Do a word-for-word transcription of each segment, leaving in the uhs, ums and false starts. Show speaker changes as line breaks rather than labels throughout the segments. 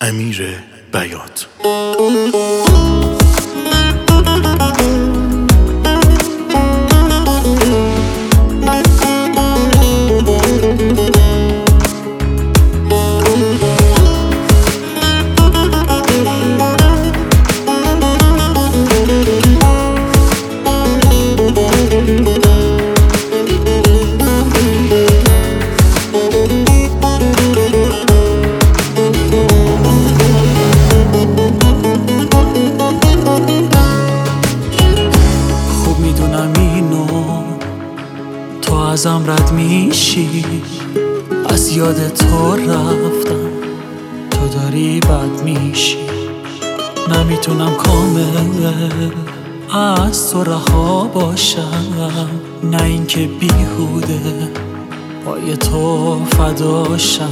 امیر بیات.
ازم رد میشی، از یاد تو رفتم، تو داری بد میشی. نمیتونم کامل از تو رها باشم، نه اینکه بیهوده پای تو فداشم.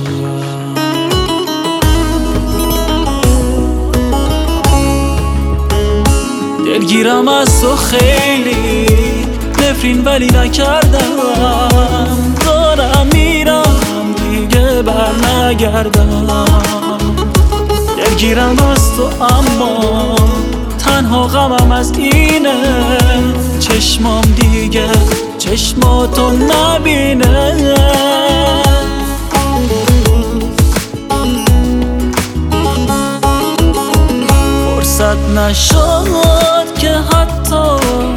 دلگیرم از تو خیلی، نفرین ولی نکردم. دارم میرم دیگه بر نگردم. دلگیرم از تو اما تنها غمم از اینه، چشمام دیگه چشماتو نبینه. فرصت نشد که حتی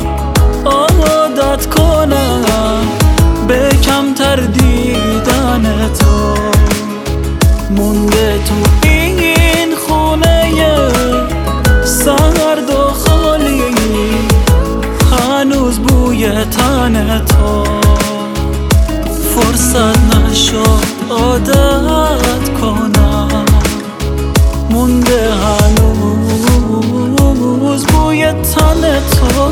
عادت کنم به کمتر دیدن تو. مونده تو این خونه سرد و خالی، هنوز بوی تن تو. فرصت نشد عادت کنم، مونده هنوز بوی تن تو.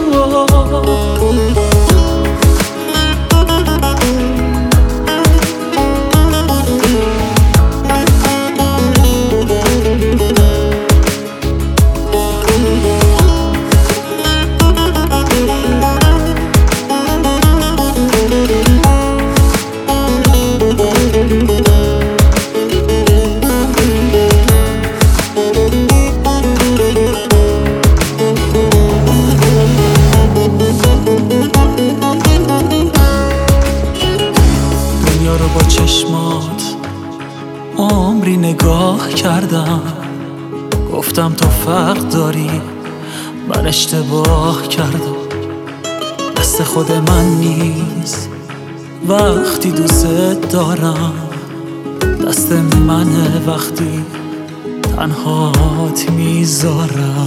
با چشمات عمری نگاه کردم، گفتم تو فرق داری، من اشتباه کردم. دست خود من نیست وقتی دوست دارم، دست منه وقتی تنهات میذارم.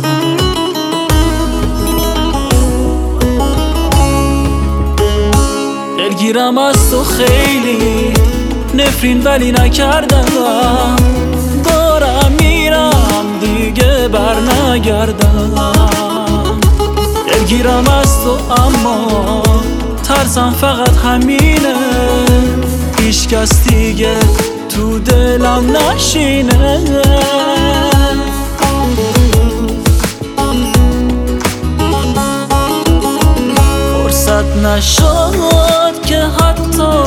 دلگیرم از تو خیلی، نفرین ولی نکردم. دارم میرم دیگه بر نگردم. دلگیرم از تو اما ترسم فقط همینه، هیچ کس دیگه تو دلم نشینه. فرصت نشد که حتی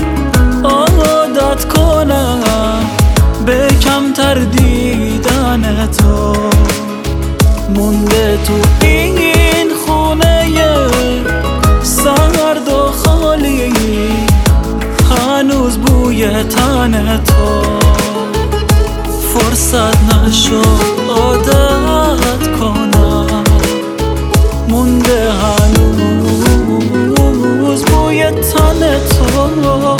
عادت کنم به کمتر دیدن تو. مونده تو این خونه سرد و خالی، هنوز بوی تن تو. فرصت نشد عادت کنم، مونده هنوز بوی تن تو.